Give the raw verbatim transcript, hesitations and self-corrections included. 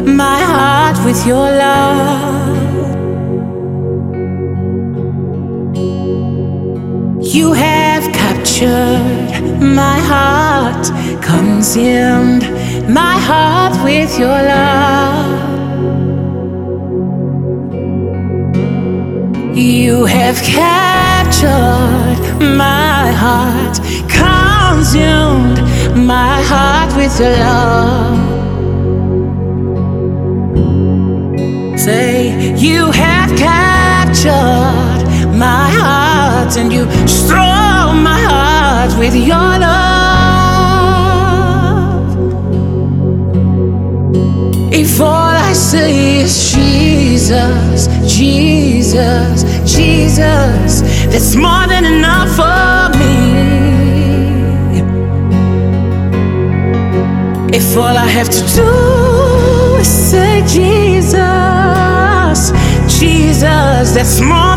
my heart with your love. You have captured my heart, consumed my heart with your love. You have captured my heart, consumed my heart with your love. Say, you have captured my heart, and you stole my heart with your love. If all I say is Jesus, Jesus, Jesus, that's more than enough for me. If all I have to do is say Jesus, Jesus, that's more